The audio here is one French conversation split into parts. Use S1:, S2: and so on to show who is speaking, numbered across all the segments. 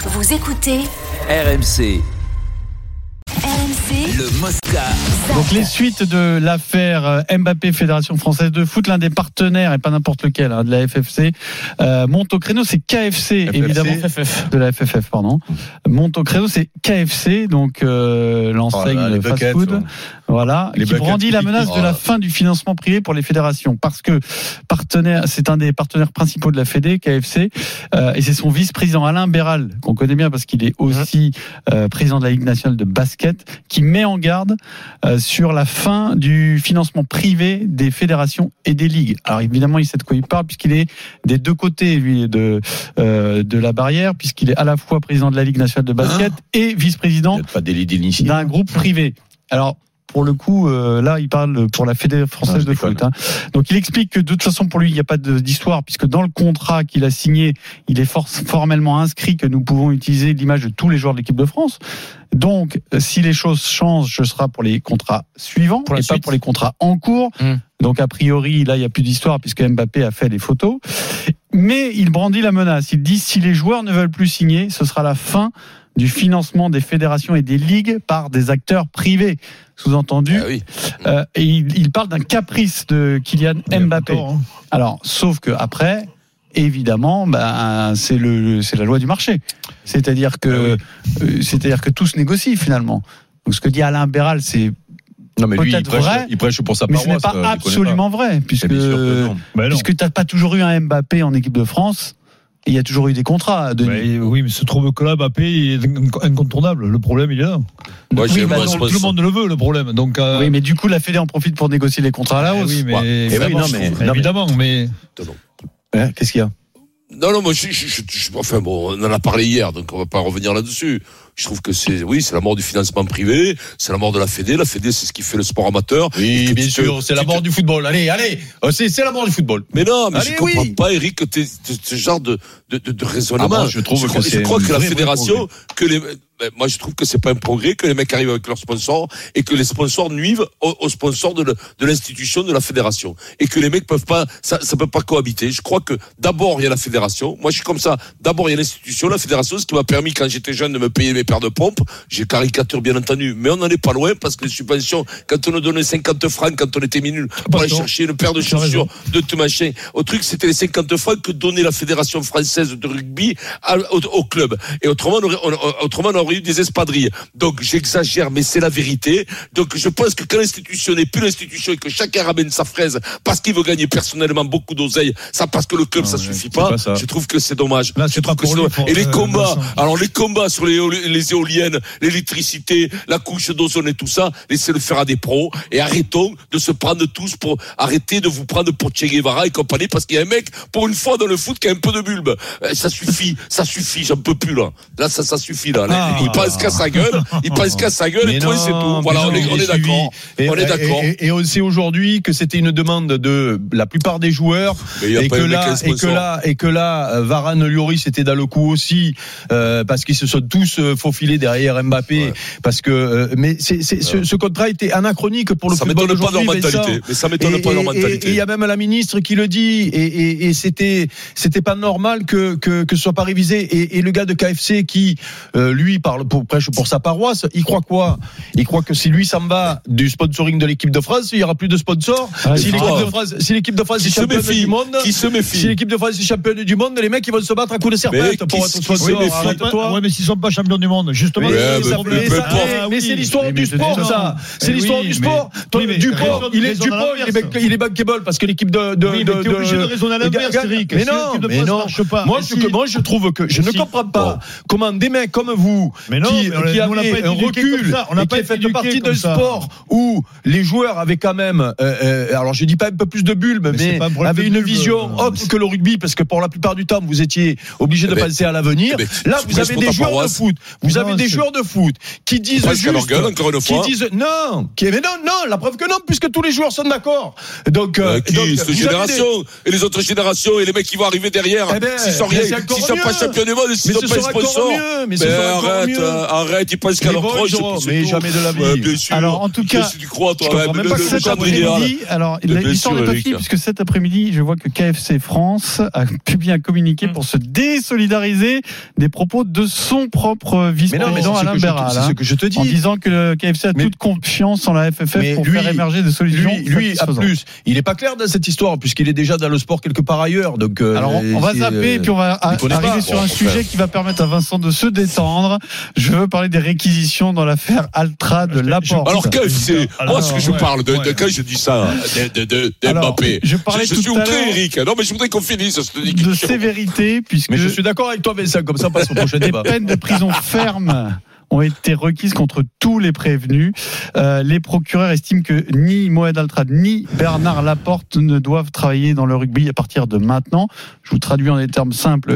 S1: Vous écoutez
S2: RMC.
S1: RMC,
S2: Le Mosca.
S3: Donc les suites de l'affaire Mbappé, Fédération Française de Foot, l'un des partenaires, et pas n'importe lequel, de la FFC, monte au créneau, c'est KFC, évidemment. De la FFF, pardon. Monte au créneau, c'est KFC, donc l'enseigne fast-food. Voilà, qui brandit la menace de la fin du financement privé pour les fédérations, parce que c'est un des partenaires principaux de la Fédé, KFC, et c'est son vice-président Alain Béral, qu'on connaît bien parce qu'il est aussi président de la Ligue nationale de basket, qui met en garde sur la fin du financement privé des fédérations et des ligues. Alors évidemment, il sait de quoi il parle, puisqu'il est des deux côtés, lui, de la barrière, puisqu'il est à la fois président de la Ligue nationale de basket et vice-président d'un groupe privé. Alors, pour le coup, là, il parle pour la Fédération Française de Foot. Donc, il explique que de toute façon, pour lui, il n'y a pas d'histoire, puisque dans le contrat qu'il a signé, il est formellement inscrit que nous pouvons utiliser l'image de tous les joueurs de l'équipe de France. Donc, si les choses changent, ce sera pour les contrats suivants et pas pour les contrats en cours. Donc, a priori, là, il n'y a plus d'histoire, puisque Mbappé a fait les photos. Mais il brandit la menace. Il dit, si les joueurs ne veulent plus signer, ce sera la fin du financement des fédérations et des ligues par des acteurs privés. Sous-entendu. Et il parle d'un caprice de Kylian Mbappé. Alors, sauf que après, évidemment, c'est la loi du marché. C'est-à-dire que tout se négocie finalement. Donc, ce que dit Alain Béral, c'est peut-être vrai,
S4: il prêche pour sa paroisse,
S3: mais ce n'est pas absolument vrai, puisque tu n'as pas toujours eu un Mbappé en équipe de France. Il y a toujours eu des contrats.
S5: Oui, mais se trouve que là, Mbappé est incontournable. Le problème, il est là.
S4: Tout
S5: le monde le veut, le problème. Donc,
S3: oui, mais du coup, la Fédé en profite pour négocier les contrats à la hausse.
S5: Oui, mais évidemment, mais
S3: qu'est-ce qu'il y a?
S4: Non, moi, on en a parlé hier, donc on va pas revenir là-dessus. Je trouve que c'est la mort du financement privé, c'est la mort de la Fédé. La Fédé, c'est ce qui fait le sport amateur.
S6: Oui, bien sûr, c'est la mort du football. Allez, c'est la mort du football.
S4: Mais non, mais je comprends pas, Eric, ce genre de raisonnement.
S6: Moi, je crois
S4: que la fédération, moi, je trouve que c'est pas un progrès que les mecs arrivent avec leurs sponsors et que les sponsors nuivent aux sponsors de l'institution de la fédération et que les mecs peuvent pas, ça peut pas cohabiter. Je crois que d'abord il y a la fédération. Moi, je suis comme ça. D'abord il y a l'institution, la fédération, ce qui m'a permis quand j'étais jeune de me payer mes paires de pompes. J'ai caricature bien entendu, mais on n'en est pas loin parce que les subventions, quand on nous donnait 50 francs quand on était minus pour aller chercher une paire de chaussures, de tout machin, au truc, c'était les 50 francs que donnait la fédération française de rugby au club. Et autrement, on aurait eu des espadrilles. Donc j'exagère, mais c'est la vérité. Donc je pense que quand l'institution n'est plus l'institution et que chacun ramène sa fraise parce qu'il veut gagner personnellement beaucoup d'oseille, ça parce que le club ça suffit pas. Je trouve que c'est dommage.
S5: Là, je trouve que c'est dommage.
S4: Et les combats, les combats sur les éoliennes, l'électricité, la couche d'ozone et tout ça, laissez le faire à des pros et arrêtons de se prendre tous pour arrêter de vous prendre pour Che Guevara et compagnie parce qu'il y a un mec pour une fois dans le foot qui a un peu de bulbe. Ça suffit, j'en peux plus là. Là ça suffit là. Il pense qu'à sa gueule, et toi c'est tout. Voilà, on est d'accord.
S6: Et on sait aujourd'hui que c'était une demande de la plupart des joueurs et que là Varane, Lloris était dans le coup aussi parce qu'ils se sont tous faufilés derrière Mbappé parce que mais ce contrat était anachronique pour le football aujourd'hui.
S4: Ça m'étonne pas leur mentalité.
S6: Et il y a même la ministre qui le dit et c'était pas normal que ce soit pas révisé et le gars de KFC qui lui prêche pour sa paroisse, il croit quoi? Il croit que si lui s'en va du sponsoring de l'équipe de France, il y aura plus de sponsors. Si l'équipe de France est championne du monde, si l'équipe de France est championne du monde, les mecs ils vont se battre à coups de serpette pour être sponsor.
S5: Arrête-toi. Ouais, mais s'ils sont pas champions du monde, justement.
S6: Mais c'est l'histoire du sport, ça. C'est l'histoire du sport. Dupont, il est bankable parce que l'équipe de.
S5: T'es obligé de raisonner à l'inverse, Eric.
S6: Mais non. Moi, je trouve que je ne comprends pas comment des mecs comme vous qui avait un recul et qui fait partie d'un sport où les joueurs avaient quand même alors je dis pas un peu plus de bulbe mais avaient une vision autre que le rugby parce que pour la plupart du temps vous étiez obligé de penser à l'avenir. Là vous avez des joueurs de foot, Vous avez des joueurs de foot qui disent
S4: juste, encore une fois.
S6: qui disent non, mais non, la preuve que non, puisque tous les joueurs sont d'accord. Donc,
S4: cette génération et les autres générations et les mecs qui vont arriver derrière, s'ils sont rien, s'ils sont pas champions du monde, s'ils sont pas sponsors. Mais arrête, ils pensent qu'à leur proche.
S6: Mais jamais de la vie.
S4: Bien sûr.
S3: Alors, en tout cas,
S4: tu crois, toi,
S3: cet après-midi, alors, l'histoire n'est pas finie, puisque cet après-midi, je vois que KFC France a publié un communiqué pour se désolidariser des propos de son propre vice-président Alain Béral.
S6: C'est ce que je te dis.
S3: En disant que le KFC a toute confiance en la FFF pour faire émerger des solutions.
S6: Lui, à plus, il n'est pas clair dans cette histoire, puisqu'il est déjà dans le sport quelque part ailleurs. Donc,
S3: alors, on va zapper, puis on va arriver sur un sujet qui va permettre à Vincent de se détendre. Je veux parler des réquisitions dans l'affaire Altrad de Laporte.
S4: Alors, KFC, moi, ce que je parle de quand je dis ça, de Mbappé.
S3: Je suis
S4: outré, Eric. Non, mais je voudrais qu'on finisse cette discussion.
S3: De sévérité, puisque.
S6: Mais je suis d'accord avec toi, Vincent, comme ça, passe au prochain débat.
S3: Des peines de prison ferme ont été requises contre tous les prévenus. Les procureurs estiment que ni Moed Altrad ni Bernard Laporte ne doivent travailler dans le rugby à partir de maintenant. Je vous traduis en des termes simples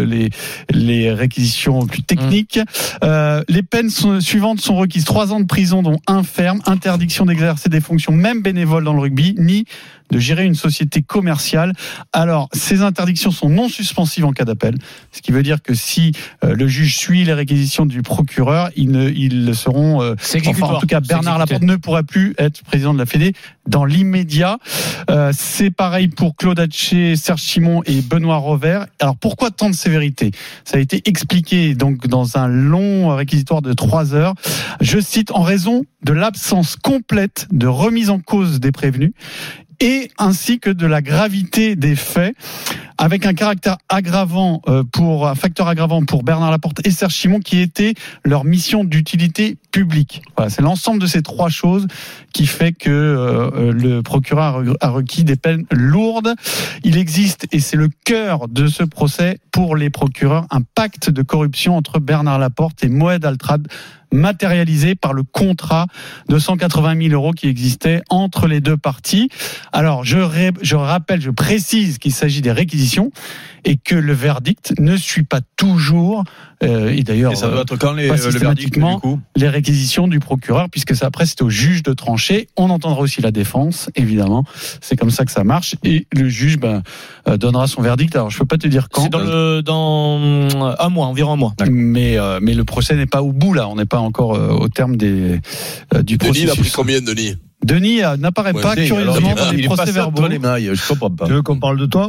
S3: les réquisitions plus techniques. Les peines suivantes sont requises 3 ans de prison, dont 1 ferme, interdiction d'exercer des fonctions même bénévoles dans le rugby, ni de gérer une société commerciale. Alors, ces interdictions sont non suspensives en cas d'appel, ce qui veut dire que si le juge suit les réquisitions du procureur, ils seront... en tout cas, Bernard Laporte ne pourra plus être président de la Fédé dans l'immédiat. C'est pareil pour Claude Haché, Serge Simon et Benoît Rovert. Alors, pourquoi tant de sévérité ? Ça a été expliqué donc dans un long réquisitoire de 3 heures. Je cite, en raison de l'absence complète de remise en cause des prévenus, et ainsi que de la gravité des faits, avec un caractère aggravant un facteur aggravant pour Bernard Laporte et Serge Simon, qui était leur mission d'utilité publique. Voilà, c'est l'ensemble de ces 3 choses qui fait que le procureur a requis des peines lourdes. Il existe, et c'est le cœur de ce procès pour les procureurs, un pacte de corruption entre Bernard Laporte et Moed Altrad, matérialisé par le contrat de 180 000 euros qui existait entre les deux parties. Alors, je précise qu'il s'agit des réquisitions et que le verdict ne suit pas toujours, et d'ailleurs,
S6: ça doit être quand
S3: pas systématiquement, les réquisitions du procureur, puisque ça, après, c'est au juge de trancher. On entendra aussi la défense, évidemment. C'est comme ça que ça marche. Et le juge donnera son verdict. Alors, je ne peux pas te dire quand.
S1: C'est dans un mois, environ un mois.
S3: Mais le procès n'est pas au bout, là. On n'est pas encore au terme du processus.
S4: Denis, il a pris combien, Denis ?
S3: Denis n'apparaît pas, curieusement, dans les procès-verbaux.
S6: Je comprends pas.
S5: Tu veux qu'on parle de toi?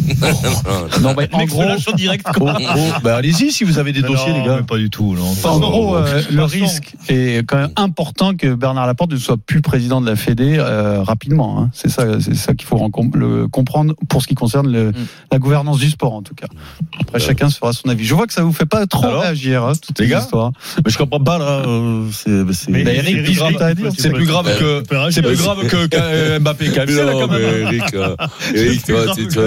S3: Non, mais en gros,
S1: direct.
S6: Allez-y si vous avez des dossiers, les gars.
S5: Pas du tout.
S3: En gros, le risque est quand même important que Bernard Laporte ne soit plus président de la Fédé rapidement. Hein. C'est ça qu'il faut comprendre pour ce qui concerne la gouvernance du sport, en tout cas. Après, chacun se fera son avis. Je vois que ça vous fait pas trop réagir, toutes les histoires.
S6: Mais je comprends pas là.
S3: Eric,
S6: c'est plus grave que. C'est plus grave que Mbappé KFC là quand même.
S4: Eric, toi,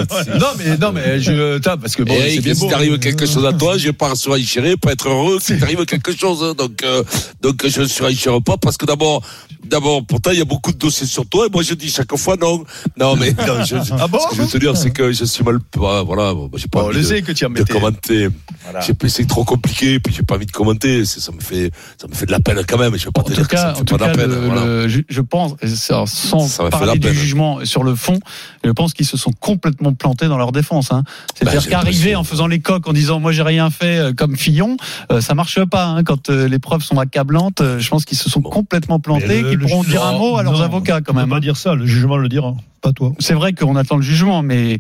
S6: non mais parce que bon,
S4: Eric,
S6: c'est bien
S4: si t'arrive quelque chose à toi, je vais pas surenchérir, pas être heureux si t'arrive quelque chose. Donc je ne surenchéris pas parce que d'abord, pourtant il y a beaucoup de dossiers sur toi et moi je dis chaque fois non. Mais ce que je veux te dire, c'est que je suis mal, voilà, j'ai pas envie de commenter. Voilà. C'est trop compliqué, puis j'ai pas envie de commenter. Ça me fait de la peine quand même. Je vais pas te dire que ça me fait pas de la peine.
S3: Je pense, sans parler du jugement sur le fond, je pense qu'ils se sont complètement plantés dans leur défense. Hein. C'est-à-dire qu'arriver en faisant les coqs, en disant moi j'ai rien fait comme Fillon, ça marche pas. Hein. Quand les preuves sont accablantes, je pense qu'ils se sont complètement plantés, qu'ils pourront dire un mot à leurs avocats quand même.
S5: On va pas dire ça, le jugement le dira. Pas toi.
S3: C'est vrai qu'on attend le jugement, mais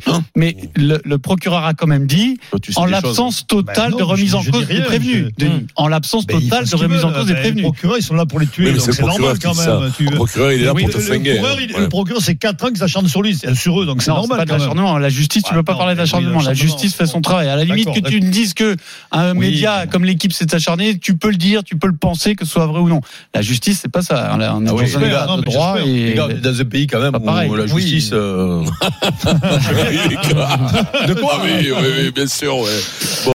S3: le procureur a quand même dit, en l'absence totale de remise en cause des prévenus. En l'absence totale de remise en cause des prévenus.
S5: Les procureurs, ils sont là pour les tuer, donc c'est normal quand même.
S4: Le procureur, il est là pour te flinguer.
S5: Le procureur, c'est 4 ans qu'ils s'acharnent sur lui, sur eux, donc c'est normal.
S3: C'est pas de l'acharnement. La justice, tu peux pas parler d'acharnement. La justice fait son travail. À la limite que tu me dises que un média comme l'équipe s'est acharné, tu peux le dire, tu peux le penser, que ce soit vrai ou non. La justice, c'est pas ça. On est dans un état de droit et
S6: dans un pays quand même où la justice.
S4: De quoi? Oui, bien sûr, ouais.